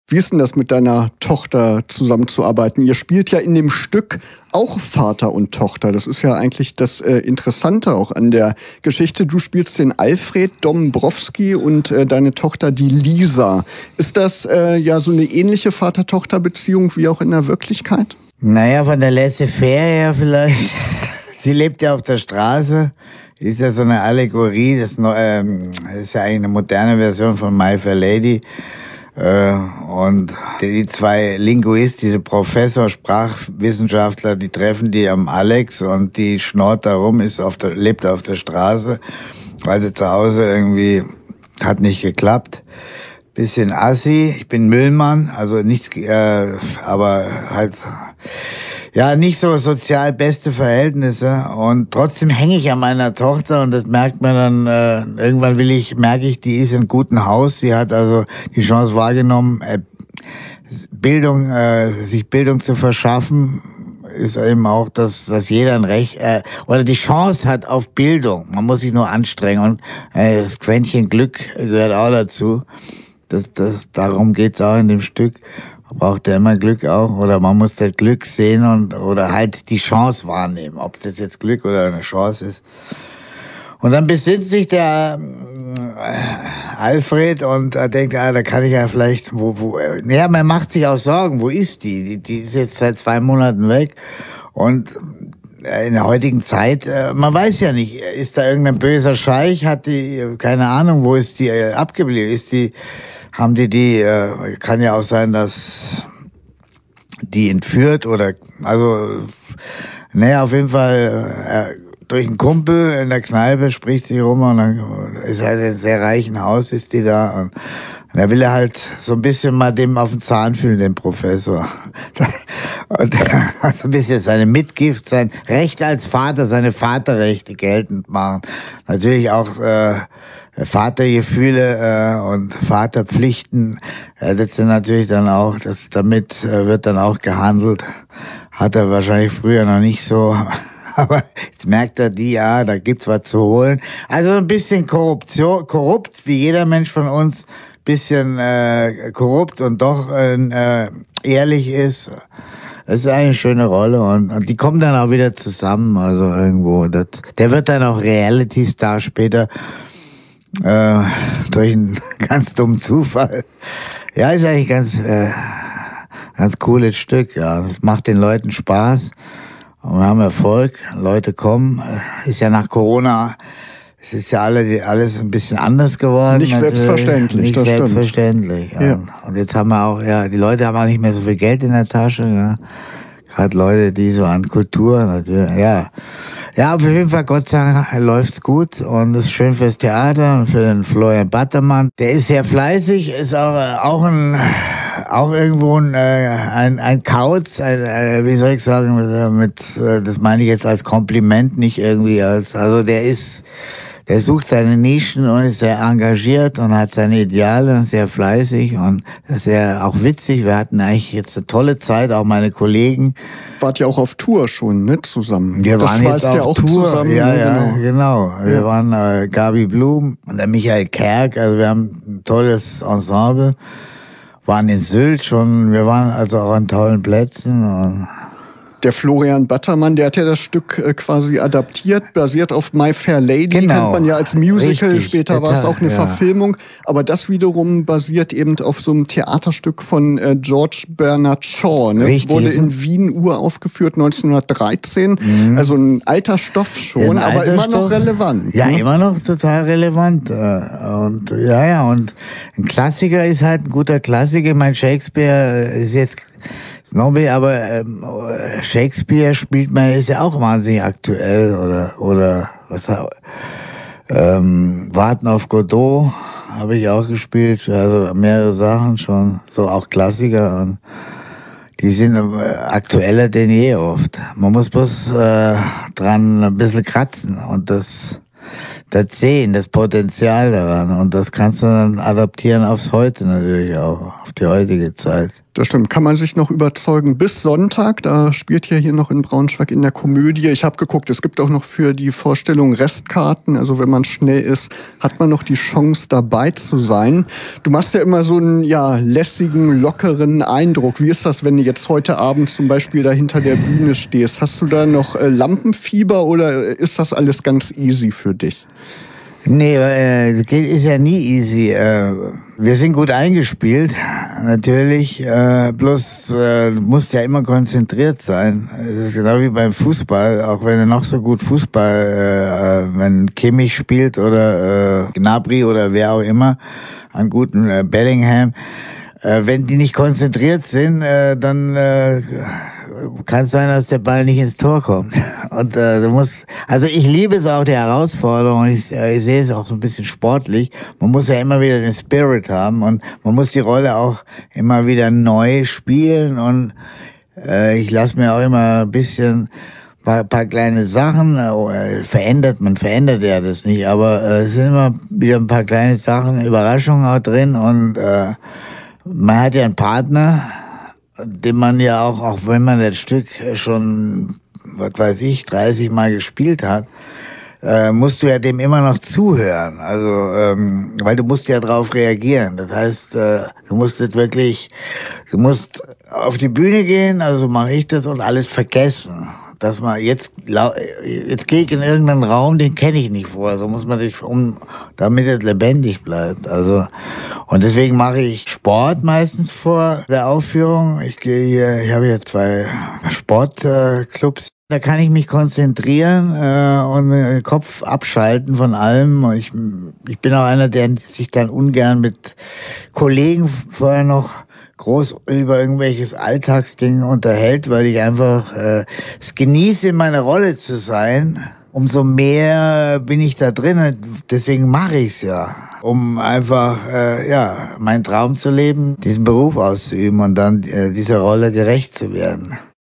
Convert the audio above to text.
Wie ist denn das mit deiner Tochter zusammenzuarbeiten? Ihr spielt ja in dem Stück auch Vater und Tochter. Das ist ja eigentlich das Interessante auch an der Geschichte. Du spielst den Alfred Dombrowski und deine Tochter die Lisa. Ist das ja so eine ähnliche Vater-Tochter-Beziehung wie auch in der Wirklichkeit? Naja, von der Laissez-faire her vielleicht. Sie lebt ja auf der Straße. Ist ja so eine Allegorie. Das ist ja eigentlich eine moderne Version von My Fair Lady. Und die zwei Linguisten, diese Professor, Sprachwissenschaftler, die treffen die am Alex und die schnort da rum, lebt auf der Straße, weil sie zu Hause irgendwie hat nicht geklappt. Bisschen assi, ich bin Müllmann, also nichts, aber halt, ja, nicht so sozial beste Verhältnisse und trotzdem hänge ich an meiner Tochter und das merkt man dann, irgendwann merke ich, die ist in gutem Haus, sie hat also die Chance wahrgenommen, sich Bildung zu verschaffen, ist eben auch, dass jeder ein Recht, oder die Chance hat auf Bildung, man muss sich nur anstrengen und das Quäntchen Glück gehört auch dazu. Darum geht's auch in dem Stück. Man braucht ja immer Glück auch, oder man muss das Glück sehen oder halt die Chance wahrnehmen, ob das jetzt Glück oder eine Chance ist. Und dann besinnt sich der Alfred und denkt, da kann ich ja vielleicht, ja, man macht sich auch Sorgen, wo ist die? Die ist jetzt seit 2 Monaten weg und in der heutigen Zeit, man weiß ja nicht, ist da irgendein böser Scheich, hat die, keine Ahnung, wo ist die abgeblieben, kann ja auch sein, dass die entführt oder, also, naja, auf jeden Fall, durch einen Kumpel in der Kneipe spricht sie rum und dann ist halt in einem sehr reichen Haus, ist die da und da will er halt so ein bisschen mal dem auf den Zahn fühlen, dem Professor. Und so ein bisschen seine Mitgift, sein Recht als Vater, seine Vaterrechte geltend machen. Natürlich auch Vatergefühle und Vaterpflichten. Das sind natürlich dann auch, damit wird dann auch gehandelt. Hat er wahrscheinlich früher noch nicht so. Aber jetzt merkt er da gibt's was zu holen. Also ein bisschen korrupt, wie jeder Mensch von uns, bisschen korrupt und doch ehrlich ist. Das ist eine schöne Rolle und die kommen dann auch wieder zusammen, also irgendwo. Der wird dann auch Reality-Star später durch einen ganz dummen Zufall. Ja, ist eigentlich ganz cooles Stück. Ja, es macht den Leuten Spaß und wir haben Erfolg. Leute kommen. Ist ja nach Corona. Es ist ja alles ein bisschen anders geworden. Nicht selbstverständlich, nicht das selbstverständlich. Stimmt. Ja. Und jetzt haben wir auch, die Leute haben auch nicht mehr so viel Geld in der Tasche. Ja. Gerade Leute, die so an Kultur, natürlich, ja. Ja, auf jeden Fall, Gott sei Dank, läuft's gut und ist schön fürs Theater und für den Florian Battermann. Der ist sehr fleißig, ist auch irgendwo ein Kauz, wie soll ich sagen, das meine ich jetzt als Kompliment, nicht irgendwie also der sucht seine Nischen und ist sehr engagiert und hat seine Ideale und sehr fleißig und sehr auch witzig. Wir hatten eigentlich jetzt eine tolle Zeit, auch meine Kollegen. Wart ja auch auf Tour schon, ne, zusammen. Wir waren jetzt auf auch Tour. Zusammen. Ja, genau. Wir Ja. waren Gabi Blum und der Michael Kerk, also wir haben ein tolles Ensemble. Waren in Sylt schon, wir waren also auch an tollen Plätzen und Der Florian Battermann, der hat ja das Stück quasi adaptiert, basiert auf My Fair Lady, Genau. kennt man ja als Musical, Richtig. später war es auch eine Verfilmung, aber das wiederum basiert eben auf so einem Theaterstück von George Bernard Shaw, ne? Richtig. Wurde in Wien uraufgeführt 1913, also ein alter Stoff schon, aber immer noch relevant. Ja, ne? immer noch total relevant und und ein Klassiker ist halt ein guter Klassiker, mein Shakespeare ist jetzt Snobby, aber Shakespeare spielt man, ist ja auch wahnsinnig aktuell oder Warten auf Godot habe ich auch gespielt, also mehrere Sachen schon, so auch Klassiker und die sind aktueller denn je oft. Man muss bloß dran ein bisschen kratzen und das Sehen, das Potenzial daran. Und das kannst du dann adaptieren aufs Heute natürlich auch, auf die heutige Zeit. Das stimmt. Kann man sich noch überzeugen bis Sonntag? Da spielt ihr hier noch in Braunschweig in der Komödie. Ich habe geguckt, es gibt auch noch für die Vorstellung Restkarten. Also wenn man schnell ist, hat man noch die Chance dabei zu sein. Du machst ja immer so einen lässigen, lockeren Eindruck. Wie ist das, wenn du jetzt heute Abend zum Beispiel da hinter der Bühne stehst? Hast du da noch Lampenfieber oder ist das alles ganz easy für dich? Nee, ist ja nie easy. Wir sind gut eingespielt, natürlich. Bloß du musst ja immer konzentriert sein. Es ist genau wie beim Fußball. Auch wenn du noch so gut Fußball, wenn Kimmich spielt oder Gnabry oder wer auch immer, einen guten Bellingham. Wenn die nicht konzentriert sind, dann kann es sein, dass der Ball nicht ins Tor kommt. Und also ich liebe es auch, die Herausforderung. Ich sehe es auch so ein bisschen sportlich. Man muss ja immer wieder den Spirit haben und man muss die Rolle auch immer wieder neu spielen. Und ich lasse mir auch immer ein bisschen paar kleine Sachen, man verändert ja das nicht, aber es sind immer wieder ein paar kleine Sachen, Überraschungen auch drin und man hat ja einen Partner, den man ja auch wenn man das Stück schon, was weiß ich, 30 Mal gespielt hat, musst du ja dem immer noch zuhören. Also, weil du musst ja drauf reagieren. Das heißt, du musst auf die Bühne gehen, also mache ich das und alles vergessen. Dass man jetzt gehe ich in irgendeinen Raum, den kenne ich nicht vorher. So muss man sich damit es lebendig bleibt. Also, und deswegen mache ich Sport meistens vor der Aufführung. Ich habe hier 2 Sportclubs. Da kann ich mich konzentrieren und den Kopf abschalten von allem. Ich bin auch einer, der sich dann ungern mit Kollegen vorher noch groß über irgendwelches Alltagsding unterhält, weil ich einfach es genieße, in meiner Rolle zu sein. Umso mehr bin ich da drin. Deswegen mache ich es ja, um einfach meinen Traum zu leben, diesen Beruf auszuüben und dann dieser Rolle gerecht zu werden.